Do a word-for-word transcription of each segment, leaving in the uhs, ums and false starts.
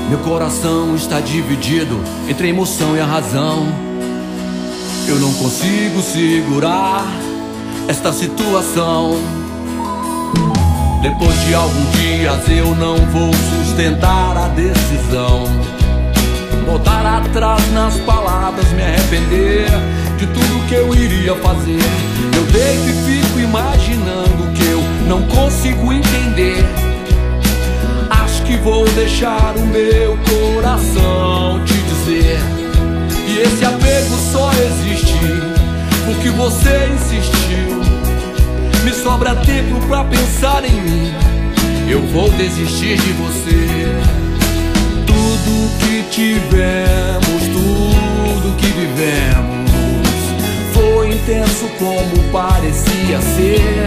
Meu coração está dividido entre a emoção e a razão. Eu não consigo segurar esta situação. Depois de alguns dias eu não vou sustentar a decisão. Voltar atrás nas palavras, me arrepender de tudo que eu iria fazer. Eu deito e fico imaginando que eu não consigo entender. Acho que vou deixar o meu coração te dizer. E esse apego só existe porque você insistiu. Me sobra tempo pra pensar em mim. Eu vou desistir de você. Tudo que tivemos, tudo que vivemos foi intenso como parecia ser.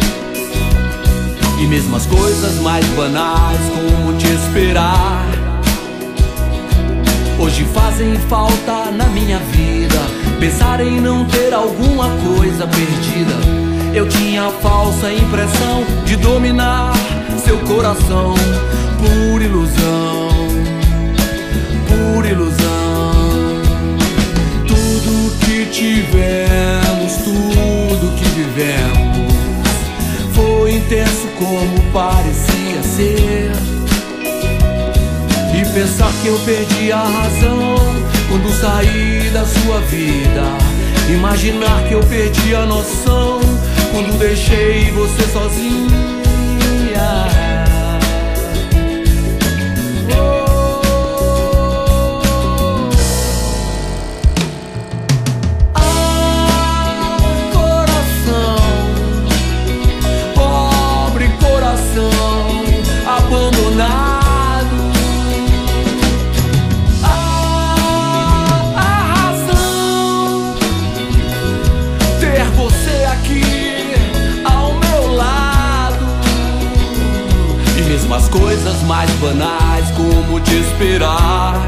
E mesmo as coisas mais banais, como te esperar, hoje fazem falta na minha vida. Pensar em não ter alguma coisa perdida. Eu tinha a falsa impressão de dominar seu coração. Por ilusão, por ilusão. Tudo que tivemos, tudo que vivemos foi intenso como parecia ser. E pensar que eu perdi a razão quando saí da sua vida. Imaginar que eu perdi a noção quando deixei você sozinha. As coisas mais banais, como te esperar,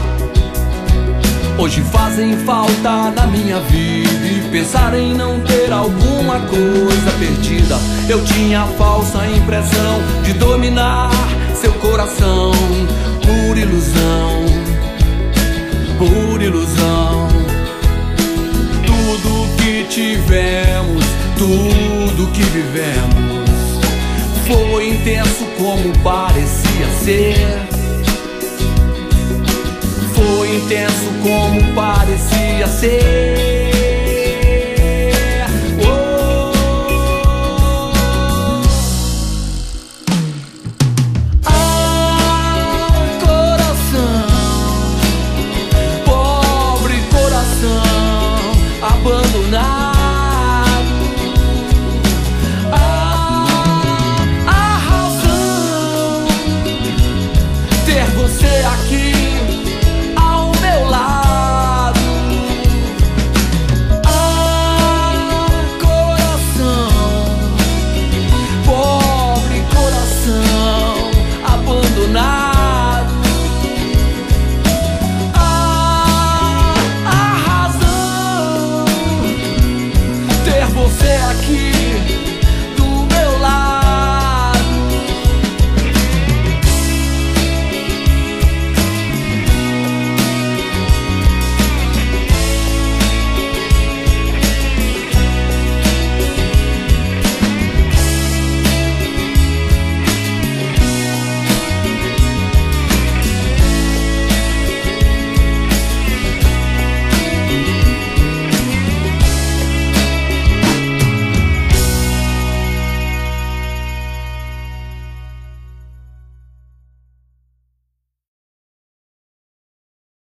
hoje fazem falta na minha vida. E pensar em não ter alguma coisa perdida. Eu tinha a falsa impressão de dominar seu coração. Por ilusão, por ilusão. Tudo que tivemos, tudo que vivemos foi intenso como parecia ser. Foi intenso como parecia ser.